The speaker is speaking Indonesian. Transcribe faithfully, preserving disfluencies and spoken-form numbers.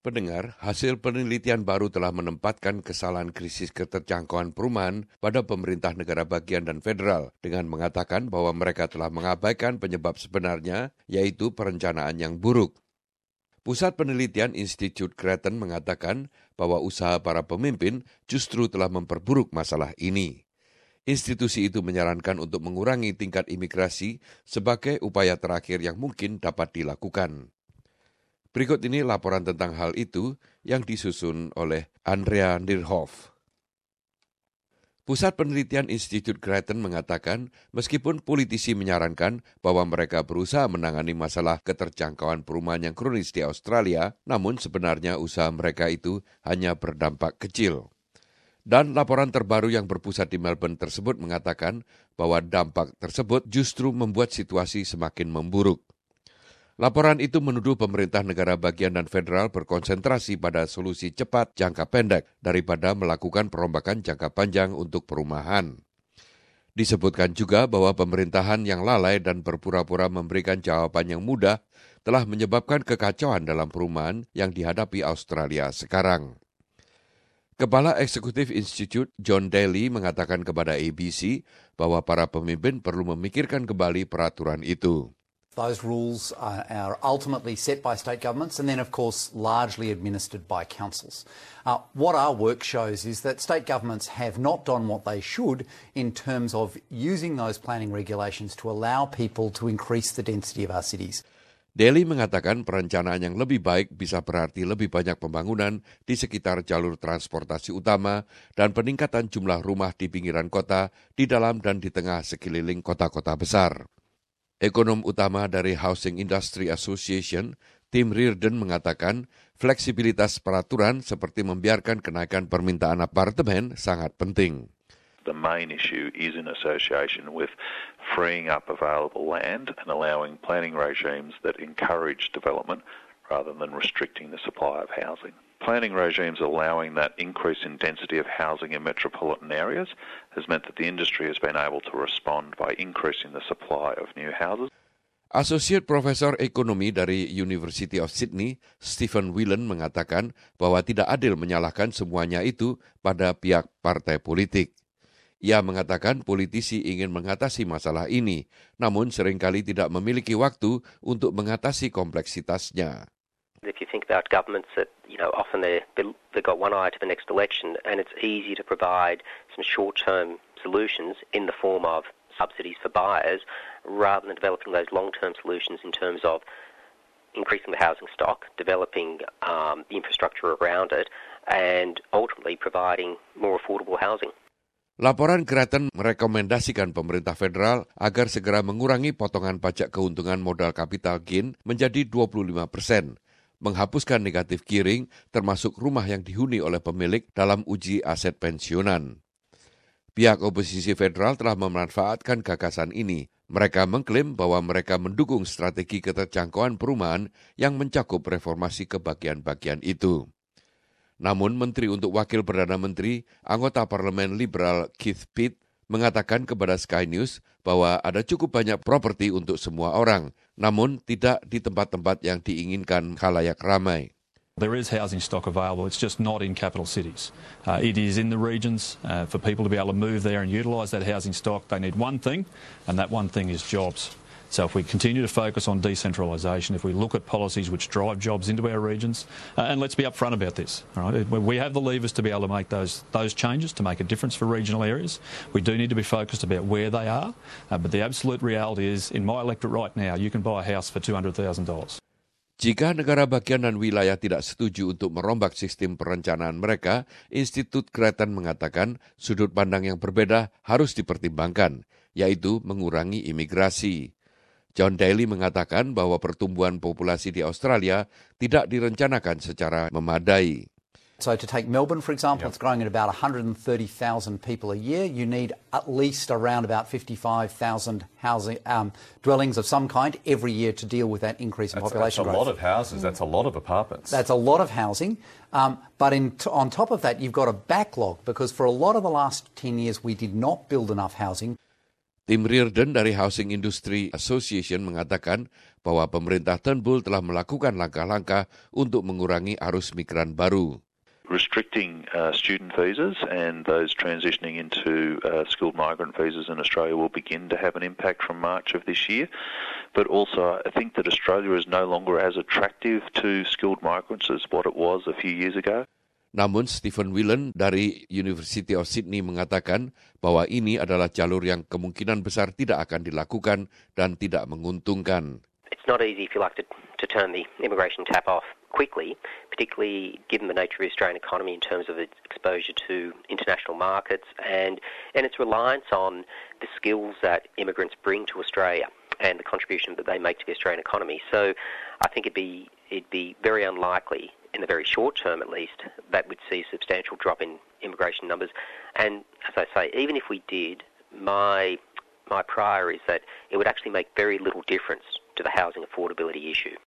Pendengar, hasil penelitian baru telah menempatkan kesalahan krisis keterjangkauan perumahan pada pemerintah negara bagian dan federal dengan mengatakan bahwa mereka telah mengabaikan penyebab sebenarnya, yaitu perencanaan yang buruk. Pusat Penelitian Institut Creighton mengatakan bahwa usaha para pemimpin justru telah memperburuk masalah ini. Institusi itu menyarankan untuk mengurangi tingkat imigrasi sebagai upaya terakhir yang mungkin dapat dilakukan. Berikut ini laporan tentang hal itu yang disusun oleh Andrea Nierhoff. Pusat Penelitian Institut Creighton mengatakan meskipun politisi menyarankan bahwa mereka berusaha menangani masalah keterjangkauan perumahan yang kronis di Australia, namun sebenarnya usaha mereka itu hanya berdampak kecil. Dan laporan terbaru yang berpusat di Melbourne tersebut mengatakan bahwa dampak tersebut justru membuat situasi semakin memburuk. Laporan itu menuduh pemerintah negara bagian dan federal berkonsentrasi pada solusi cepat jangka pendek daripada melakukan perombakan jangka panjang untuk perumahan. Disebutkan juga bahwa pemerintahan yang lalai dan berpura-pura memberikan jawaban yang mudah telah menyebabkan kekacauan dalam perumahan yang dihadapi Australia sekarang. Kepala Eksekutif Institute John Daly mengatakan kepada A B C bahwa para pemimpin perlu memikirkan kembali peraturan itu. Those rules are, are ultimately set by state governments and then, of course, largely administered by councils. Uh, what our work shows is that state governments have not done what they should in terms of using those planning regulations to allow people to increase the density of our cities. Daly mengatakan perencanaan yang lebih baik bisa berarti lebih banyak pembangunan di sekitar jalur transportasi utama dan peningkatan jumlah rumah di pinggiran kota, di dalam dan di tengah sekeliling kota-kota besar. Ekonom utama dari Housing Industry Association, Tim Reardon mengatakan fleksibilitas peraturan seperti membiarkan kenaikan permintaan apartemen sangat penting. The main issue is in association with freeing up available land and allowing planning regimes that encourage development rather than restricting the supply of housing. Planning regimes allowing that increase in density of housing in metropolitan areas has meant that the industry has been able to respond by increasing the supply of new houses. Associate Profesor Ekonomi dari University of Sydney, Stephen Whelan mengatakan bahwa tidak adil menyalahkan semuanya itu pada pihak partai politik. Ia mengatakan politisi ingin mengatasi masalah ini, namun seringkali tidak memiliki waktu untuk mengatasi kompleksitasnya. If you think about governments that, you know, often they they've got one eye to the next election, and it's easy to provide some short-term solutions in the form of subsidies for buyers, rather than developing those long-term solutions in terms of increasing the housing stock, developing um, the infrastructure around it, and ultimately providing more affordable housing. Laporan Creighton merekomendasikan pemerintah federal agar segera mengurangi potongan pajak keuntungan modal kapital gain menjadi dua puluh lima persen. Menghapuskan negatif gearing termasuk rumah yang dihuni oleh pemilik dalam uji aset pensiunan. Pihak oposisi federal telah memanfaatkan gagasan ini. Mereka mengklaim bahwa mereka mendukung strategi keterjangkauan perumahan yang mencakup reformasi ke bagian-bagian itu. Namun Menteri untuk Wakil Perdana Menteri, anggota Parlemen Liberal Keith Pitt, mengatakan kepada Sky News bahwa ada cukup banyak properti untuk semua orang, namun tidak di tempat-tempat yang diinginkan khalayak ramai. There is housing stock available, it's just not in capital cities. Uh, it is in the regions. Uh, for people to be able to move there and utilise that housing stock, they need one thing, and that one thing is jobs. So if we continue to focus on decentralisation, if we look at policies which drive jobs into our regions, uh, and let's be upfront about this, all right? We have the levers to be able to make those those changes to make a difference for regional areas. We do need to be focused about where they are, uh, but the absolute reality is, in my electorate right now, you can buy a house for two hundred thousand dollars. Jika negara bagian dan wilayah tidak setuju untuk merombak sistem perencanaan mereka, Institut Creighton mengatakan sudut pandang yang berbeda harus dipertimbangkan, yaitu mengurangi imigrasi. John Daly mengatakan bahwa pertumbuhan populasi di Australia tidak direncanakan secara memadai. So to take Melbourne, for example, Yep. it's growing at about one hundred thirty thousand people a year. You need at least around about fifty-five thousand housing um, dwellings of some kind every year to deal with that increase in That's, population that's a growth. lot of houses. That's a lot of apartments. That's a lot of housing. Um, but in t- on top of that, you've got a backlog because for a lot of the last ten years, we did not build enough housing. Tim Reardon dari Housing Industry Association mengatakan bahwa pemerintah Turnbull telah melakukan langkah-langkah untuk mengurangi arus migran baru. Restricting uh, student visas and those transitioning into uh, skilled migrant visas in Australia will begin to have an impact from March of this year. But also, I think that Australia is no longer as attractive to skilled migrants as what it was a few years ago. Namun Stephen Whelan dari University of Sydney mengatakan bahwa ini adalah jalur yang kemungkinan besar tidak akan dilakukan dan tidak menguntungkan. It's not easy, if you like, to, to turn the immigration tap off quickly, particularly given the nature of the Australian economy in terms of its exposure to international markets and, and its reliance on the skills that immigrants bring to Australia and the contribution that they make to the Australian economy. So I think it'd be, it'd be very unlikely, in the very short term at least, that we'd see a substantial drop in immigration numbers. And as I say, even if we did, my my prior is that it would actually make very little difference to the housing affordability issue.